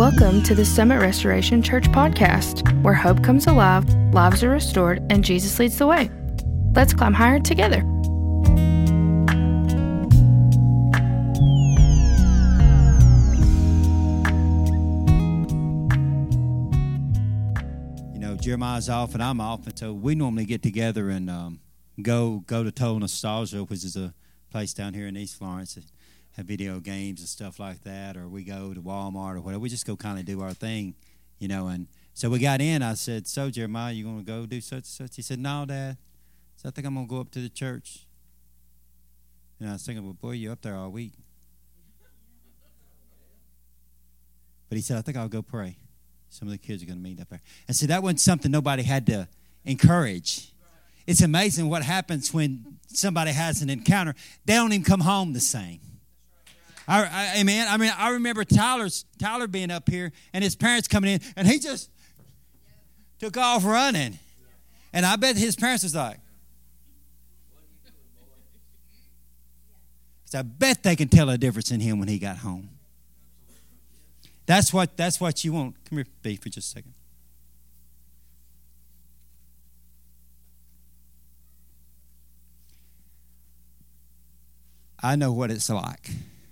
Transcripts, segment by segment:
Welcome to the Summit Restoration Church podcast, where hope comes alive, lives are restored, and Jesus leads the way. Let's climb higher together. You know, Jeremiah's off and I'm off, and so we normally get together and go to Total Nostalgia, which is a place down here in East Florence that have video games and stuff like that, or we go to Walmart or whatever. We just go kind of do our thing, you know. And so we got in. I said, "So, Jeremiah, you going to go do such and such?" He said, "No, Dad." So I think I'm going to go up to the church. And I was thinking, well, boy, you're up there all week. But he said, I think I'll go pray. Some of the kids are going to meet up there. And so that wasn't something nobody had to encourage. It's amazing what happens when somebody has an encounter. They don't even come home the same. Amen. I mean, I remember Tyler being up here and his parents coming in, and he just took off running. And I bet his parents was like, because I bet they can tell a difference in him when he got home. That's what you want. Come here, B, for just a second. I know what it's like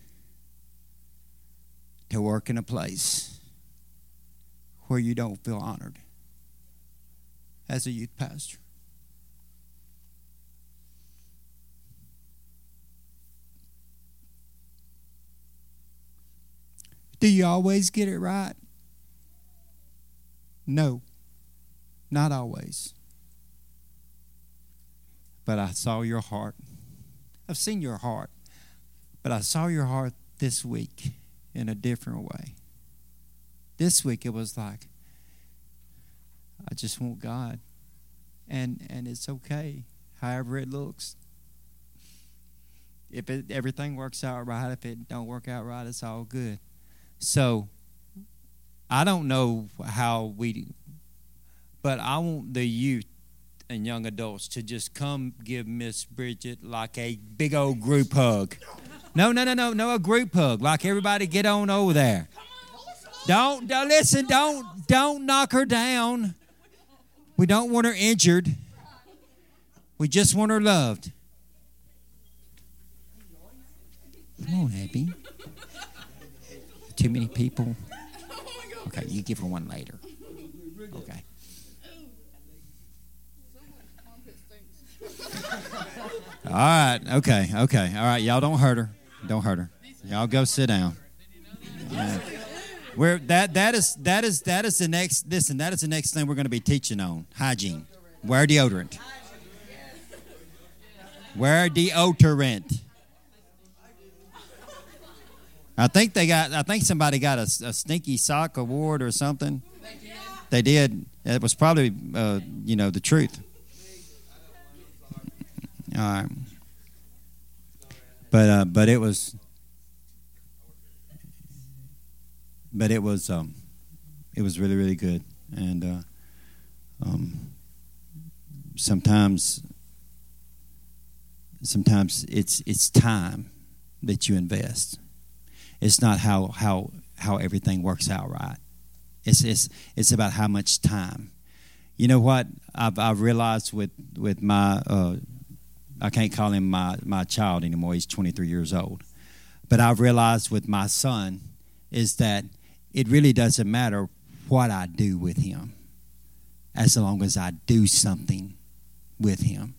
to work in a place where you don't feel honored as a youth pastor. Do you always get it right? No, not always. But I saw your heart. I've seen your heart, but I saw your heart this week in a different way. This week it was like, I just want God, and it's okay, however it looks. If everything works out right, if it don't work out right, it's all good. So I don't know how but I want the youth and young adults to just come give Miss Bridget like a big old group hug. No, a group hug. Like everybody get on over there. Don't knock her down. We don't want her injured. We just want her loved. Come on, Abby. Too many people? Okay, you give her one later. Okay. All right, okay. All right, y'all don't hurt her. Don't hurt her. Y'all go sit down. Yeah. That is the next. Listen, that is the next thing we're going to be teaching on. Hygiene. Wear deodorant. Wear deodorant. I think somebody got a stinky sock award or something. They did. It was probably the truth. All right. But it was really, really good. And sometimes it's time that you invest. It's not how everything works out right. It's about how much time. You know what I've realized with my I can't call him my child anymore. He's 23 years old. But I've realized with my son is that it really doesn't matter what I do with him as long as I do something with him.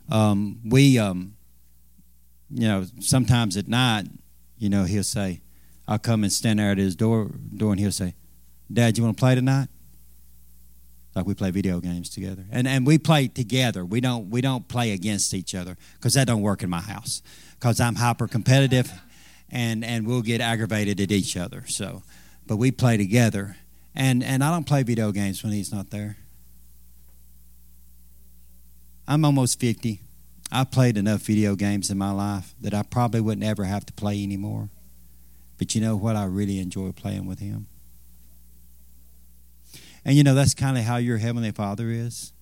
Sometimes at night, he'll say, I'll come and stand there at his door and he'll say, Dad, you want to play tonight? Like we play video games together. And we play together. We don't play against each other because that don't work in my house. Because I'm hyper competitive and we'll get aggravated at each other. So, but we play together. And I don't play video games when he's not there. I'm almost 50. I've played enough video games in my life that I probably wouldn't ever have to play anymore. But you know what? I really enjoy playing with him. And that's kind of how your Heavenly Father is.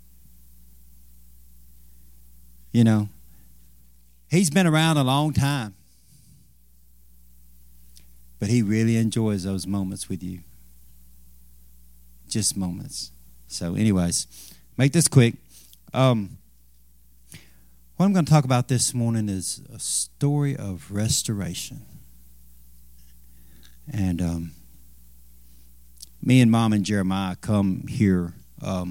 He's been around a long time. But he really enjoys those moments with you. Just moments. So anyways, make this quick. What I'm going to talk about this morning is a story of restoration. And me and Mom and Jeremiah come here. I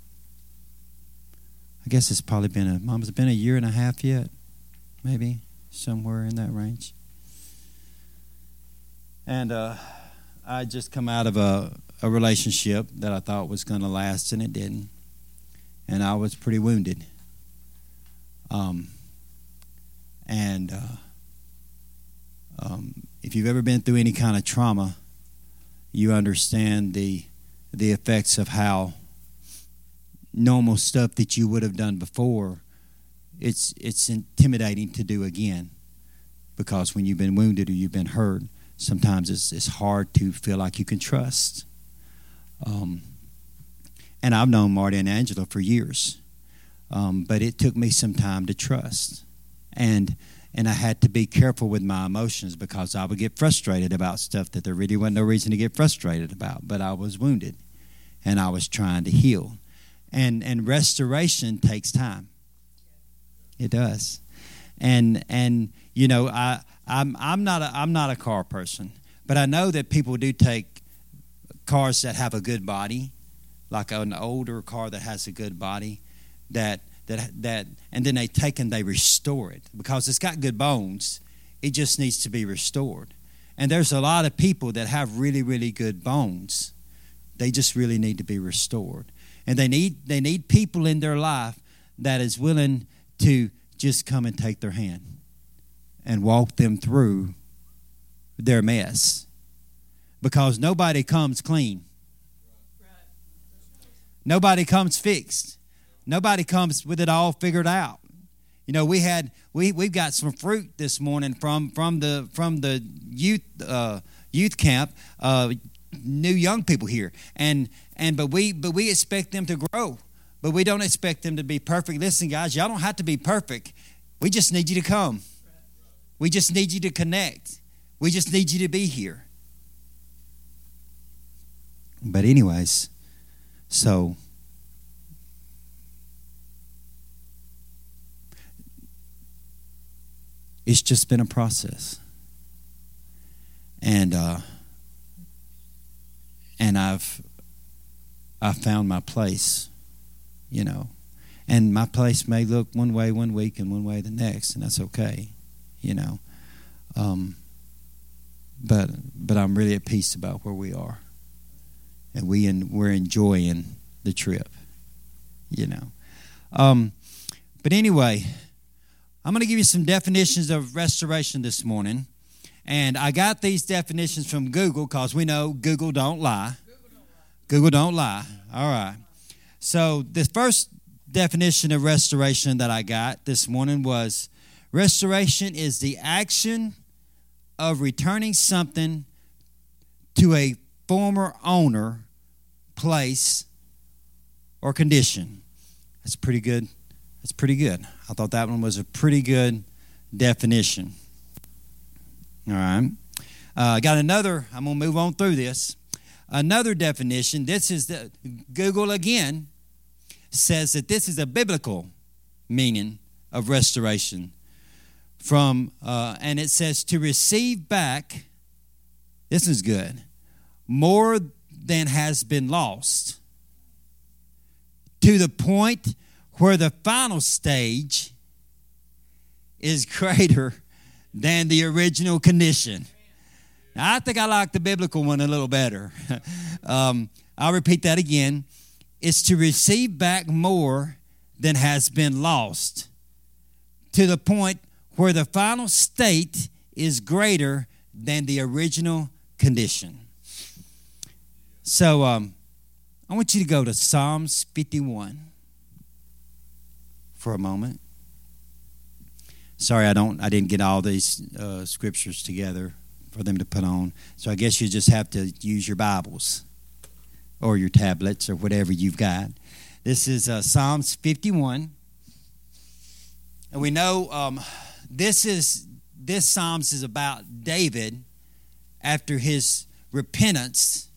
guess it's probably been Mom, has it been a year and a half yet? Maybe somewhere in that range. And I just come out of a relationship that I thought was going to last, and it didn't. And I was pretty wounded. If you've ever been through any kind of trauma, you understand the effects of how normal stuff that you would have done before, it's intimidating to do again, because when you've been wounded or you've been hurt, sometimes it's hard to feel like you can trust. And I've known Marty and Angela for years, but it took me some time to trust, and I had to be careful with my emotions, because I would get frustrated about stuff that there really wasn't no reason to get frustrated about, but I was wounded, and I was trying to heal. And restoration takes time. It does. And you know, I'm not a car person, but I know that people do take cars that have a good body, like an older car that has a good body, that and then they take and they restore it because it's got good bones. It just needs to be restored. And there's a lot of people that have really, really good bones. They just really need to be restored. And they need people in their life that is willing to just come and take their hand and walk them through their mess. Because nobody comes clean. Nobody comes fixed. Nobody comes with it all figured out. You know, we've got some fruit this morning from the youth camp, new young people here, but we expect them to grow, but we don't expect them to be perfect. Listen, guys, y'all don't have to be perfect. We just need you to come. We just need you to connect. We just need you to be here. But anyways, so it's just been a process. And I've found my place, you know. And my place may look one way one week and one way the next, and that's okay, you know. But I'm really at peace about where we are. And we're enjoying the trip, you know. But anyway, I'm going to give you some definitions of restoration this morning. And I got these definitions from Google, because we know Google don't lie. Google don't lie. All right. So the first definition of restoration that I got this morning was, restoration is the action of returning something to a former owner, place, or condition. That's pretty good. That's pretty good. I thought that one was a pretty good definition. All right. Got another. I'm going to move on through this. Another definition. This is Google again says that this is a biblical meaning of restoration. And it says to receive back. This is good. More than has been lost, to the point where the final stage is greater than the original condition. Now, I think I like the biblical one a little better. I'll repeat that again. It's to receive back more than has been lost, to the point where the final state is greater than the original condition. So I want you to go to Psalms 51 for a moment. Sorry, I didn't get all these scriptures together for them to put on. So I guess you just have to use your Bibles or your tablets or whatever you've got. This is Psalms 51. And we know this Psalms is about David after his repentance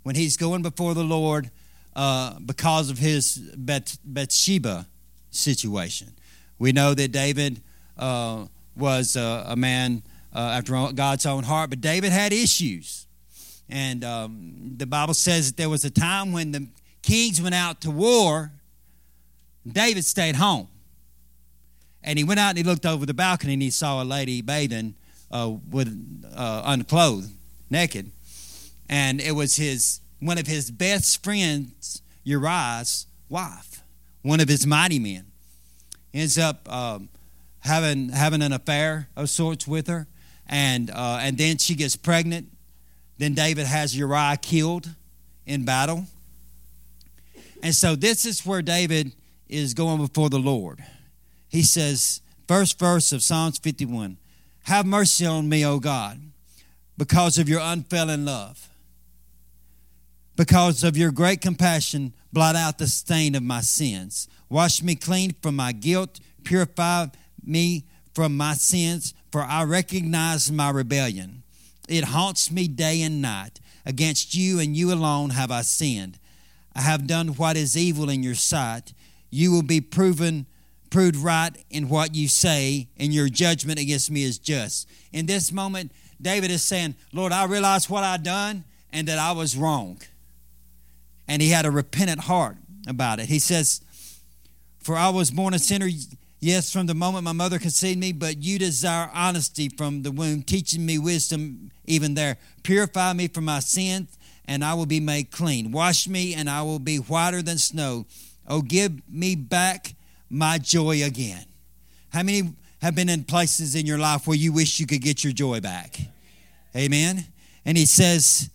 when he's going before the Lord because of his Bathsheba situation. We know that David was a man after God's own heart, but David had issues. And the Bible says that there was a time when the kings went out to war, David stayed home. And he went out and he looked over the balcony and he saw a lady bathing unclothed, naked. And it was one of his best friends, Uriah's wife, one of his mighty men. He ends up having an affair of sorts with her, and then she gets pregnant. Then David has Uriah killed in battle. And so this is where David is going before the Lord. He says, first verse of Psalms 51, have mercy on me, O God, because of your unfailing love. Because of your great compassion, blot out the stain of my sins. Wash me clean from my guilt. Purify me from my sins, for I recognize my rebellion. It haunts me day and night. Against you and you alone have I sinned. I have done what is evil in your sight. You will be proved right in what you say, and your judgment against me is just. In this moment, David is saying, Lord, I realize what I've done and that I was wrong. And he had a repentant heart about it. He says, for I was born a sinner, yes, from the moment my mother conceived me, but you desire honesty from the womb, teaching me wisdom even there. Purify me from my sins, and I will be made clean. Wash me, and I will be whiter than snow. Oh, give me back my joy again. How many have been in places in your life where you wish you could get your joy back? Amen. And he says,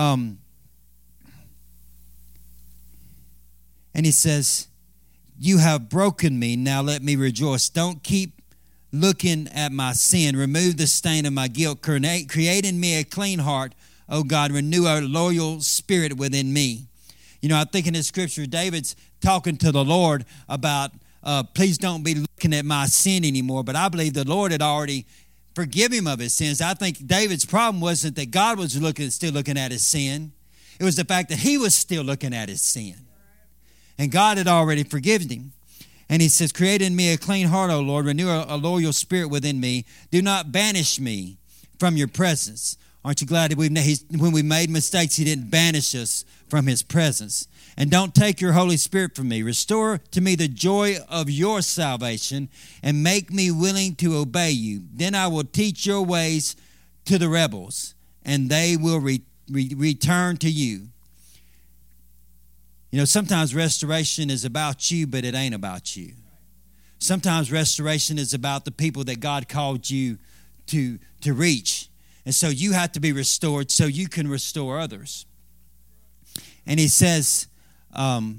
you have broken me, now let me rejoice. Don't keep looking at my sin. Remove the stain of my guilt. Create in me a clean heart, O God. Renew a loyal spirit within me. You know, I think in this scripture, David's talking to the Lord about, please don't be looking at my sin anymore. But I believe the Lord had already forgiven him of his sins. I think David's problem wasn't that God was still looking at his sin. It was the fact that he was still looking at his sin. And God had already forgiven him. And he says, create in me a clean heart, O Lord. Renew a loyal spirit within me. Do not banish me from your presence. Aren't you glad that when we made mistakes, he didn't banish us from his presence? And don't take your Holy Spirit from me. Restore to me the joy of your salvation and make me willing to obey you. Then I will teach your ways to the rebels, and they will return to you. You know, sometimes restoration is about you, but it ain't about you. Sometimes restoration is about the people that God called you to reach. And so you have to be restored so you can restore others. And he says, I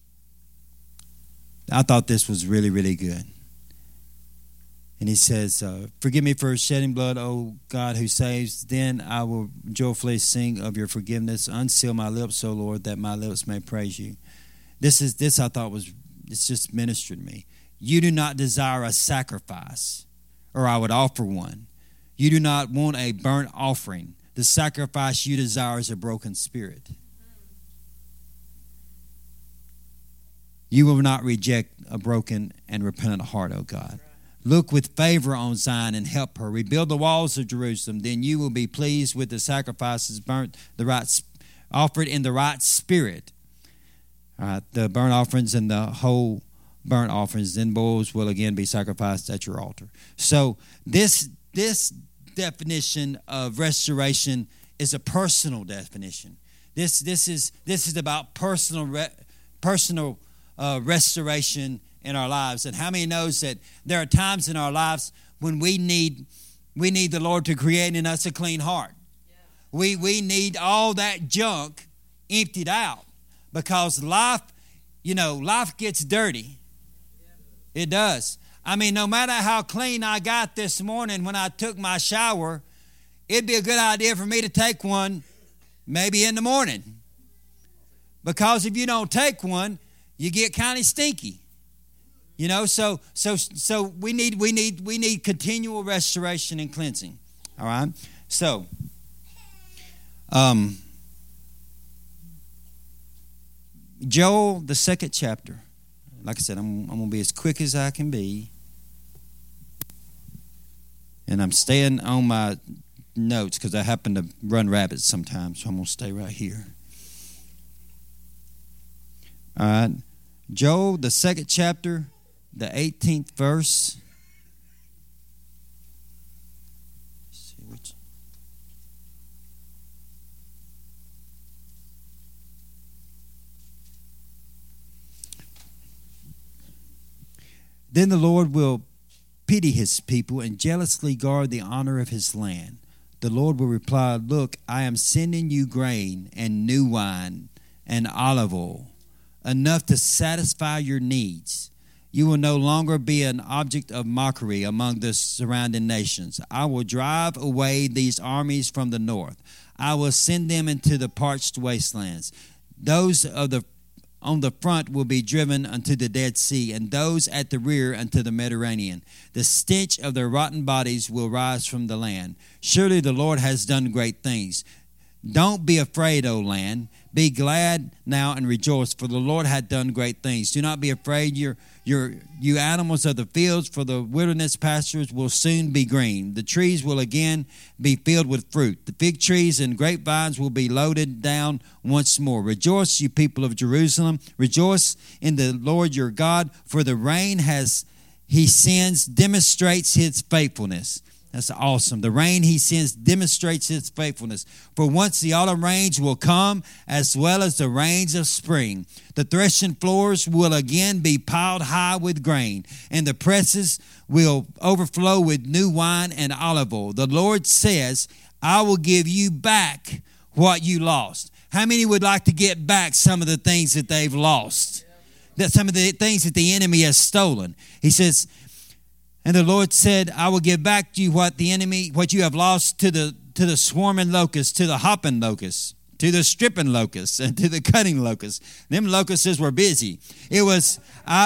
thought this was really, really good. And he says, forgive me for shedding blood, O God who saves. Then I will joyfully sing of your forgiveness. Unseal my lips, O Lord, that my lips may praise you. This I thought it's just ministered to me. You do not desire a sacrifice, or I would offer one. You do not want a burnt offering. The sacrifice you desire is a broken spirit. You will not reject a broken and repentant heart, O God. Look with favor on Zion and help her. Rebuild the walls of Jerusalem. Then you will be pleased with the sacrifices offered in the right spirit. All right, the burnt offerings and the whole burnt offerings, then bulls will again be sacrificed at your altar. So this definition of restoration is a personal definition. This is about personal restoration in our lives. And how many knows that there are times in our lives when we need the Lord to create in us a clean heart. Yeah. We need all that junk emptied out because life gets dirty. Yeah. It does. I mean, no matter how clean I got this morning when I took my shower, it'd be a good idea for me to take one maybe in the morning. Because if you don't take one, you get kind of stinky. You know, so we need continual restoration and cleansing. All right? So Joel, the 2nd chapter. Like I said, I'm going to be as quick as I can be. And I'm staying on my notes because I happen to run rabbits sometimes, so I'm going to stay right here. All right. Joel, the 2nd chapter, the 18th verse. Let's see which. Then the Lord will pity his people and jealously guard the honor of his land. The Lord will reply, "Look, I am sending you grain and new wine and olive oil, enough to satisfy your needs. You will no longer be an object of mockery among the surrounding nations. I will drive away these armies from the north. I will send them into the parched wastelands. Those on the front will be driven unto the Dead Sea, and those at the rear unto the Mediterranean. The stench of their rotten bodies will rise from the land. Surely the Lord has done great things. Don't be afraid, O land. Be glad now and rejoice, for the Lord hath done great things. Do not be afraid, you animals of the fields, for the wilderness pastures will soon be green. The trees will again be filled with fruit. The fig trees and grapevines will be loaded down once more. Rejoice, you people of Jerusalem. Rejoice in the Lord your God, for the rain he sends demonstrates his faithfulness. That's awesome. The rain he sends demonstrates his faithfulness. For once the autumn rains will come, as well as the rains of spring. The threshing floors will again be piled high with grain, and the presses will overflow with new wine and olive oil. The Lord says, I will give you back what you lost. How many would like to get back some of the things that they've lost? That some of the things that the enemy has stolen. He says, and the Lord said, I will give back to you what you have lost to the swarming locusts, to the hopping locusts, to the stripping locusts, and to the cutting locusts. Them locusts were busy. It was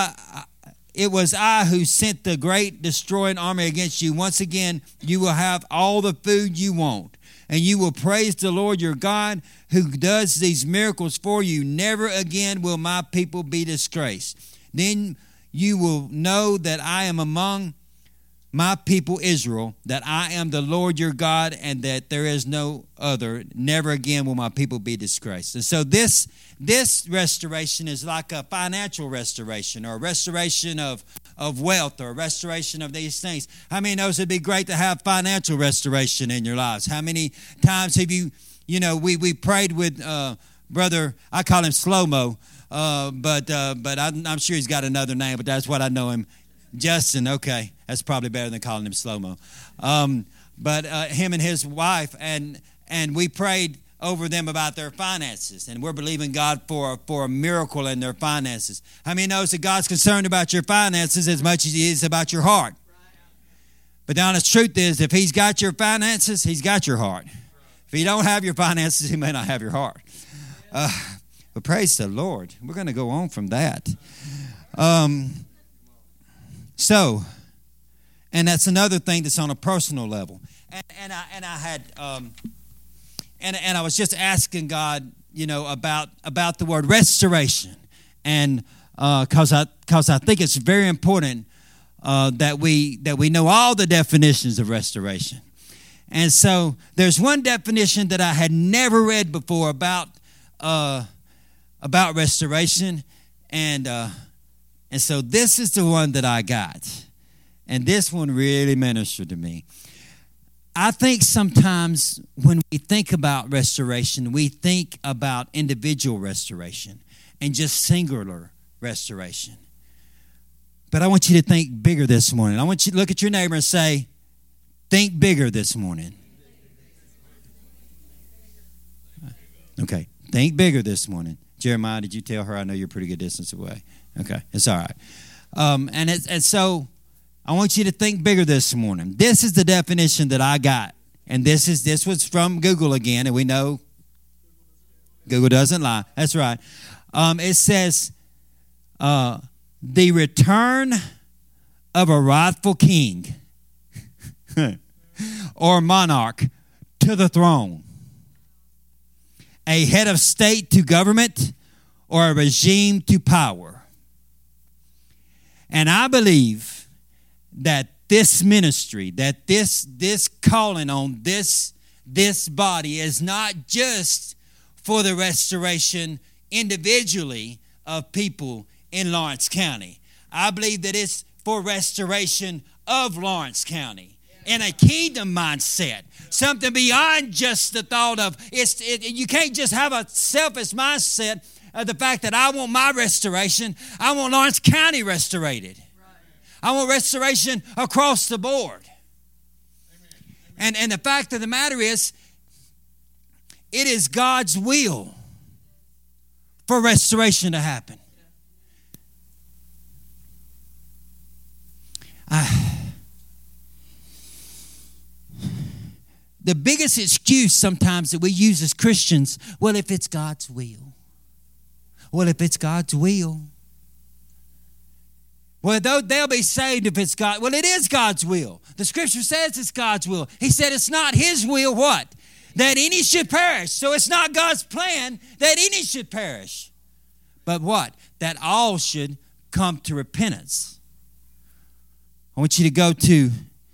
I who sent the great destroying army against you. Once again, you will have all the food you want, and you will praise the Lord your God who does these miracles for you. Never again will my people be disgraced. Then you will know that I am among my people Israel, that I am the Lord your God, and that there is no other. Never again will my people be disgraced. And so this restoration is like a financial restoration, or a restoration of wealth, or a restoration of these things. How many knows it'd be great to have financial restoration in your lives? How many times have we prayed with brother, I call him Slow-Mo, but I'm sure he's got another name, but that's what I know him. Justin, okay. That's probably better than calling him Slow-Mo. But him and his wife, and we prayed over them about their finances, and we're believing God for a miracle in their finances. How many knows that God's concerned about your finances as much as he is about your heart? But the honest truth is, if he's got your finances, he's got your heart. If he don't have your finances, he may not have your heart. But praise the Lord. We're going to go on from that. And that's another thing that's on a personal level. And I was just asking God, about the word restoration, and because I think it's very important that we know all the definitions of restoration. And so there's one definition that I had never read before about restoration, and so this is the one that I got. And this one really ministered to me. I think sometimes when we think about restoration, we think about individual restoration and just singular restoration. But I want you to think bigger this morning. I want you to look at your neighbor and say, think bigger this morning. Okay, think bigger this morning. Jeremiah, did you tell her? I know you're a pretty good distance away. Okay, it's all right. And so I want you to think bigger this morning. This is the definition that I got. And this was from Google again, and we know Google doesn't lie. That's right. It says, the return of a rightful king or monarch to the throne, a head of state to government, or a regime to power. And I believe that this ministry, that this calling on this body is not just for the restoration individually of people in Lawrence County. I believe that it's for restoration of Lawrence County in a kingdom mindset, something beyond just the thought of you can't just have a selfish mindset of the fact that I want my restoration. I want Lawrence County restorated. I want restoration across the board. And the fact of the matter is, it is God's will for restoration to happen. The biggest excuse sometimes that we use as Christians, well, if it's God's will. Well, if it's God's will. Well, they'll be saved if it's God. Well, it is God's will. The scripture says it's God's will. He said it's not his will, what? That any should perish. So it's not God's plan that any should perish. But what? That all should come to repentance. I want you to go to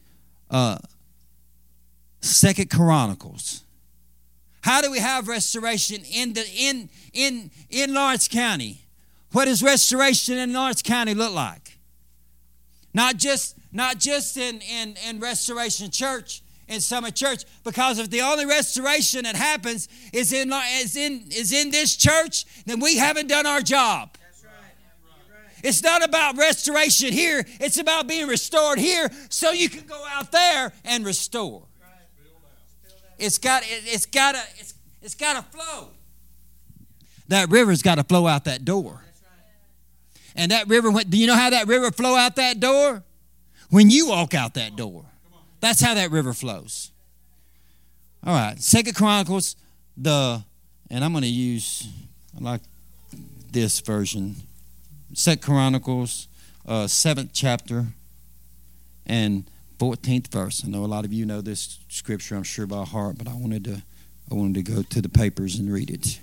2 Chronicles. How do we have restoration in Lawrence County? What does restoration in Lawrence County look like? Not just in Restoration Church, in Summit Church, because if the only restoration that happens is in this church, then we haven't done our job. That's right. It's not about restoration here. It's about being restored here so you can go out there and restore. It's got to flow. That river's got to flow out that door. And that river, do you know how that river flow out that door? When you walk out that door. That's how that river flows. All right, 2 Chronicles, and I'm going to use, I like this version, 2 Chronicles, 7th chapter, and 14th verse. I know a lot of you know this scripture, I'm sure, by heart, but I wanted to go to the papers and read it.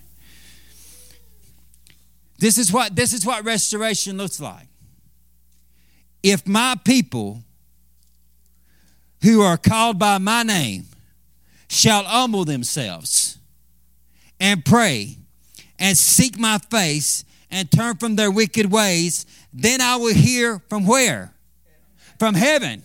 This is what restoration looks like. If my people who are called by my name shall humble themselves and pray and seek my face and turn from their wicked ways, then I will hear from where? From heaven.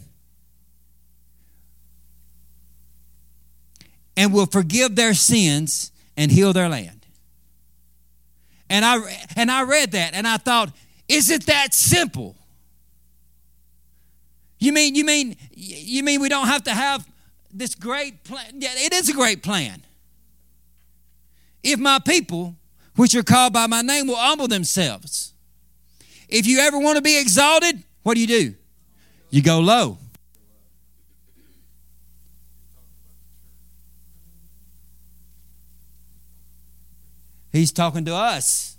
And will forgive their sins and heal their land. And I read that and I thought, is it that simple? You mean we don't have to have this great plan? Yeah, it is a great plan. If my people, which are called by my name, will humble themselves. If you ever want to be exalted, what do? You go low. He's talking to us.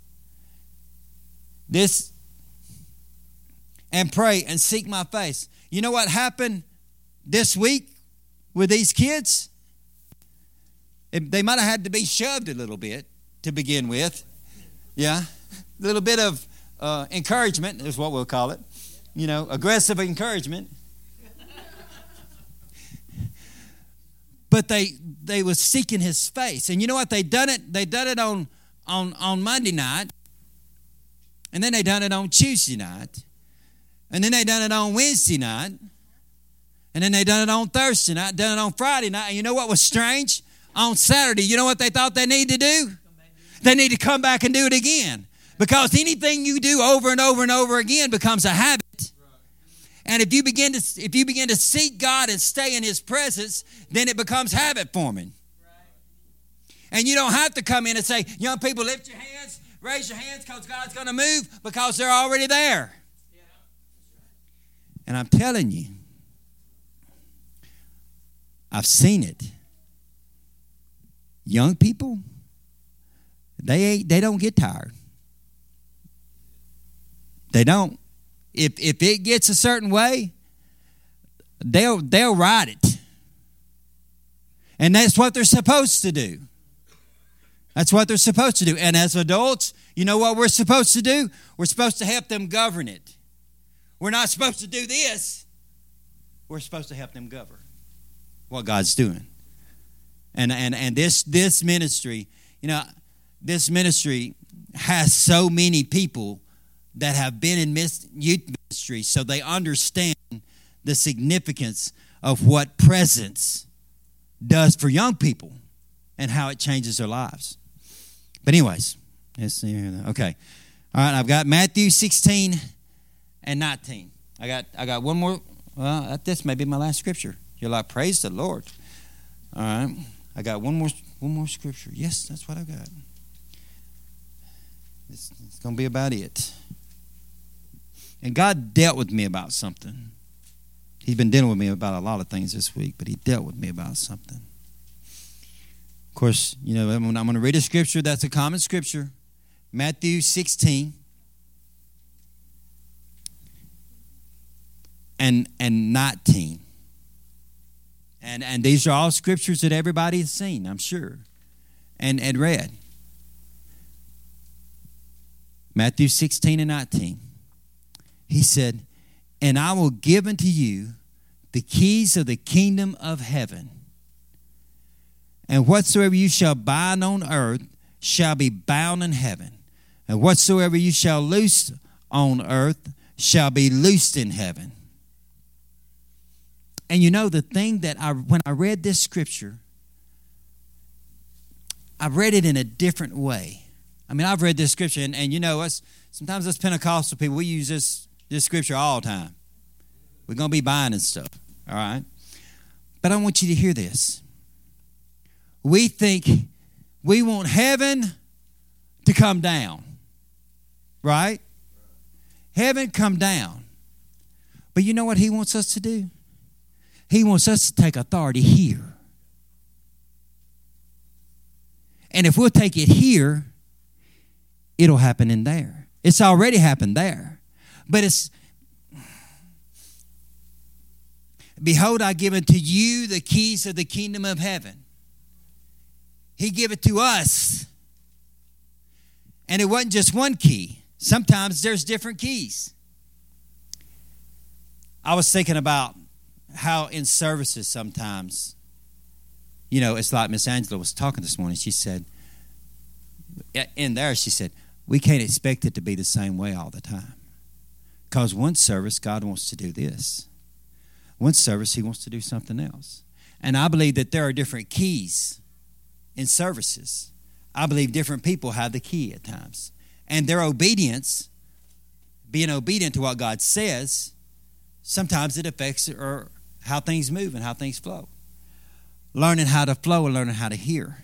And pray and seek my face. You know what happened this week with these kids? They might have had to be shoved a little bit to begin with. Yeah. A little bit of encouragement is what we'll call it. You know, aggressive encouragement. But they was seeking his face. And you know what? They done it on Monday night. And then they done it on Tuesday night. And then they done it on Wednesday night. And then they done it on Thursday night, done it on Friday night. And you know what was strange? On Saturday, you know what they thought they needed to do? They need to come back and do it again. Because anything you do over and over and over again becomes a habit. And if you begin to seek God and stay in his presence, then it becomes habit forming. And you don't have to come in and say, young people, lift your hands, raise your hands because God's going to move, because they're already there. And I'm telling you, I've seen it. Young people, they don't get tired. They don't. If it gets a certain way, they'll ride it. And that's what they're supposed to do. That's what they're supposed to do. And as adults, you know what we're supposed to do? We're supposed to help them govern it. We're not supposed to do this. We're supposed to help them govern what God's doing. And this ministry, this ministry has so many people that have been in youth ministry, so they understand the significance of what presence does for young people and how it changes their lives. But anyways, let's see here. Okay. All right, I've got Matthew 16 and 19. I got one more. Well, this may be my last scripture. You're like, praise the Lord. All right. I got one more scripture. Yes, that's what I got. It's going to be about it. And God dealt with me about something. He's been dealing with me about a lot of things this week, but he dealt with me about something. Of course, I'm going to read a scripture that's a common scripture. Matthew 16 and 19. And these are all scriptures that everybody has seen, I'm sure, and read. Matthew 16 and 19. He said, "And I will give unto you the keys of the kingdom of heaven. And whatsoever you shall bind on earth shall be bound in heaven. And whatsoever you shall loose on earth shall be loosed in heaven." And the thing that when I read this scripture, I read it in a different way. I mean, I've read this scripture, and sometimes us Pentecostal people, we use this scripture all the time. We're going to be binding stuff, all right? But I want you to hear this. We think we want heaven to come down, right? Heaven come down. But you know what he wants us to do? He wants us to take authority here. And if we'll take it here, it'll happen in there. It's already happened there. But it's, "Behold, I give unto you the keys of the kingdom of heaven." He gave it to us. And it wasn't just one key. Sometimes there's different keys. I was thinking about how in services sometimes, it's like Miss Angela was talking this morning. She said, we can't expect it to be the same way all the time. Because one service, God wants to do this. One service, he wants to do something else. And I believe that there are different keys in services. I believe different people have the key at times. And their obedience, being obedient to what God says, sometimes it affects or how things move and how things flow. Learning how to flow and learning how to hear.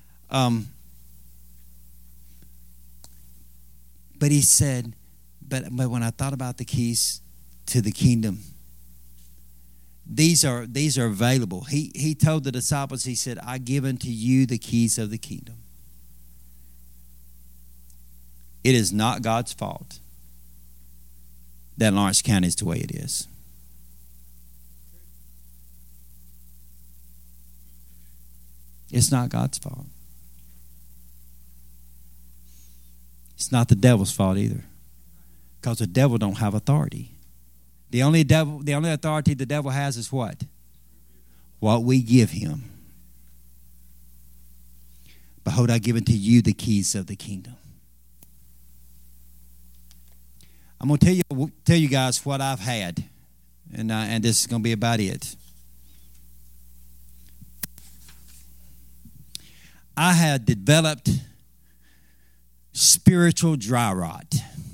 But he said, but when I thought about the keys to the kingdom, these are available. He told the disciples, he said, "I give unto you the keys of the kingdom." It is not God's fault that Lawrence County is the way it is. It's not God's fault. It's not the devil's fault either. Because the devil don't have authority. The only authority the devil has is what? What we give him. "Behold, I give unto you the keys of the kingdom." I'm going to tell you guys what I've had. And this is going to be about it. I had developed spiritual dry rot.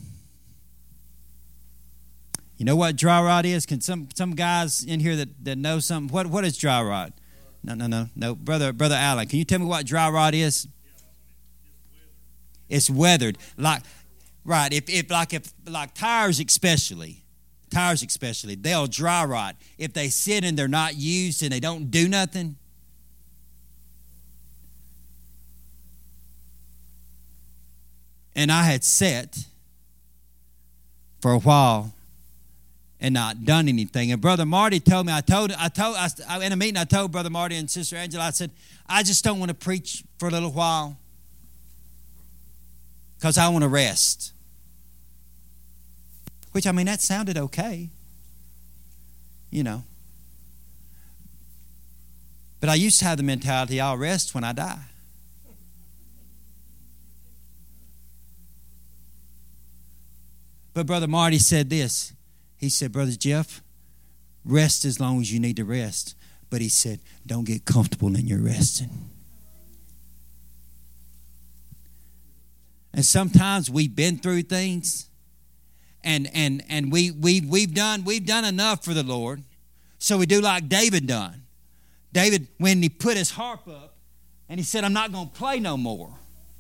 You know what dry rot is? Can some guys in here that know something? What is dry rot? No. Brother Allen, can you tell me what dry rot is? It's weathered. Like tires especially, they'll dry rot. If they sit and they're not used and they don't do nothing. And I had sat for a while and not done anything. And Brother Marty told me, in a meeting, I told Brother Marty and Sister Angela, I said, "I just don't want to preach for a little while. because I want to rest. Which, I mean, that sounded okay. You know. But I used to have the mentality, I'll rest when I die. But Brother Marty said this. He said, Brother Jeff, rest as long as you need to rest. But he said, don't get comfortable in your resting. And sometimes we've been through things, and we've done enough for the Lord. So we do like David done. David, when he put his harp up and he said, I'm not going to play no more,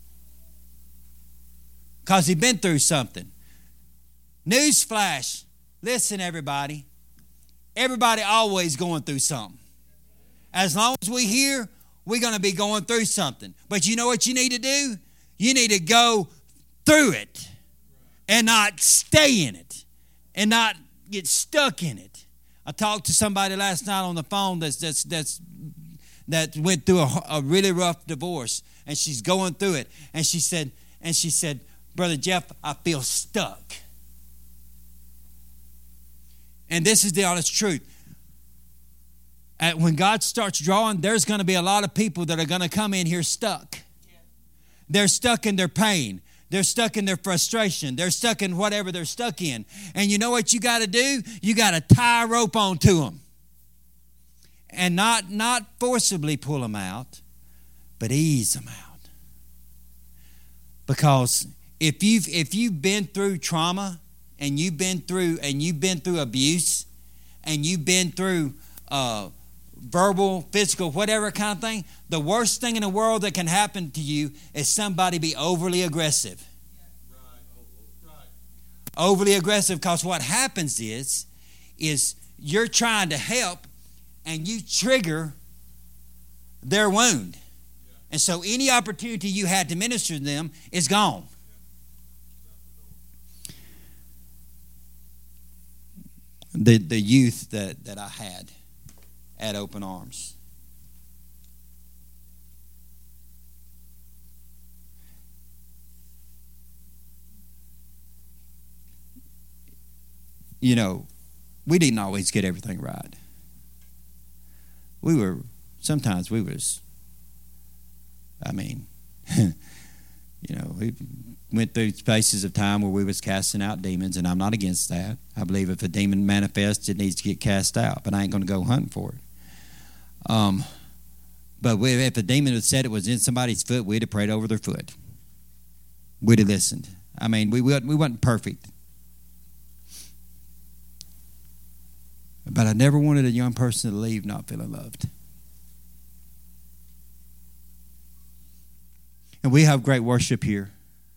because he'd been through something. Newsflash. Listen, everybody. Everybody always going through something. As long as we're here, we're going to be going through something. But you know what you need to do? You need to go through it and not stay in it and not get stuck in it. I talked to somebody last night on the phone that went through a really rough divorce, and she's going through it. And she said, Brother Jeff, I feel stuck. And this is the honest truth. When God starts drawing, there's going to be a lot of people that are going to come in here stuck. They're stuck in their pain. They're stuck in their frustration. They're stuck in whatever they're stuck in. And you know what you got to do? You got to tie a rope onto them. And not forcibly pull them out, but ease them out. Because if you've been through trauma, and you've been through abuse, and you've been through verbal, physical, whatever kind of thing, the worst thing in the world that can happen to you is somebody be overly aggressive. Right. Overly aggressive, because what happens is you're trying to help and you trigger their wound. And so any opportunity you had to minister to them is gone. The youth that I had at Open Arms. You know, we didn't always get everything right. Sometimes we was, I mean, you know, we went through spaces of time where we was casting out demons, and I'm not against that. I believe if a demon manifests, it needs to get cast out, but I ain't going to go hunting for it. But if a demon had said it was in somebody's foot, we'd have prayed over their foot. We'd have listened. I mean, we wasn't perfect. But I never wanted a young person to leave not feeling loved. And we have great worship here.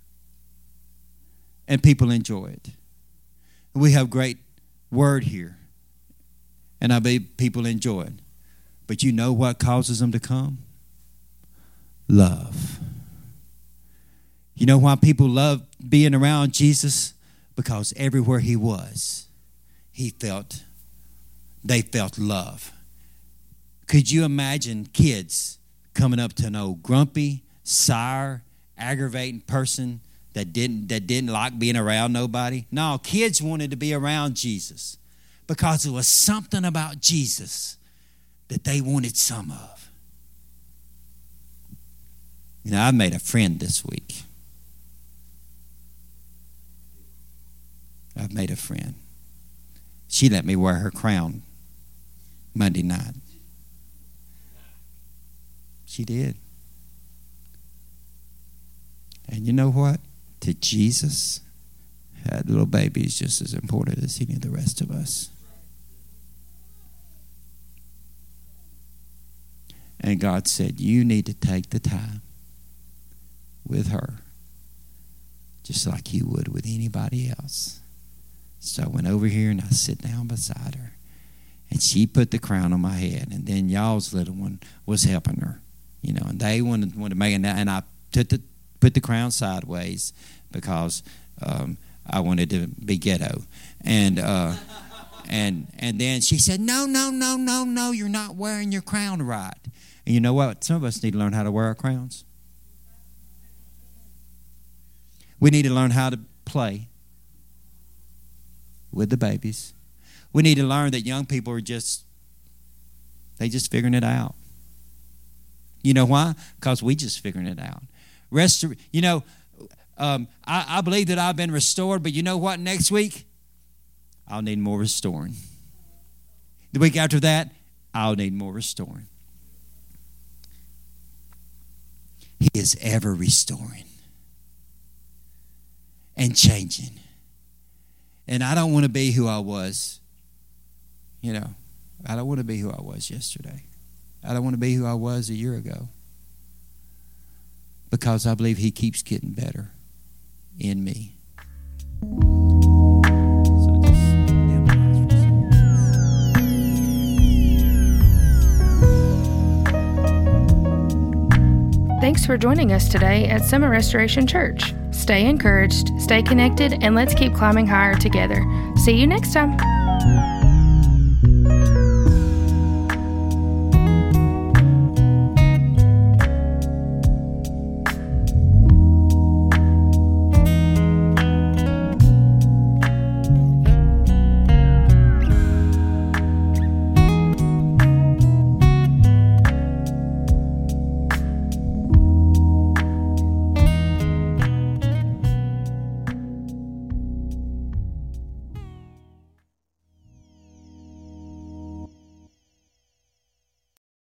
And people enjoy it. We have great word here. And I believe people enjoy it. But you know what causes them to come? Love. You know why people love being around Jesus? Because everywhere he was, they felt love. Could you imagine kids coming up to an old grumpy, sour, aggravating person that didn't like being around nobody? No, kids wanted to be around Jesus because there was something about Jesus that they wanted some of. You know, I made a friend this week. I've made a friend. She let me wear her crown Monday night. She did. And you know what? To Jesus, that little baby is just as important as any of the rest of us. And God said, you need to take the time with her just like you would with anybody else. So I went over here and I sit down beside her. And she put the crown on my head. And then y'all's little one was helping her. You know, and they wanted to make it. And I put the crown sideways because I wanted to be ghetto. And then she said, no, you're not wearing your crown right. And you know what? Some of us need to learn how to wear our crowns. We need to learn how to play with the babies. We need to learn that young people are just figuring it out. You know why? Because we just figuring it out. I believe that I've been restored, but you know what? Next week, I'll need more restoring. The week after that, I'll need more restoring. He is ever restoring and changing. And I don't want to be who I was. I don't want to be who I was yesterday. I don't want to be who I was a year ago. Because I believe he keeps getting better in me. Thanks for joining us today at Summer Restoration Church. Stay encouraged, stay connected, and let's keep climbing higher together. See you next time.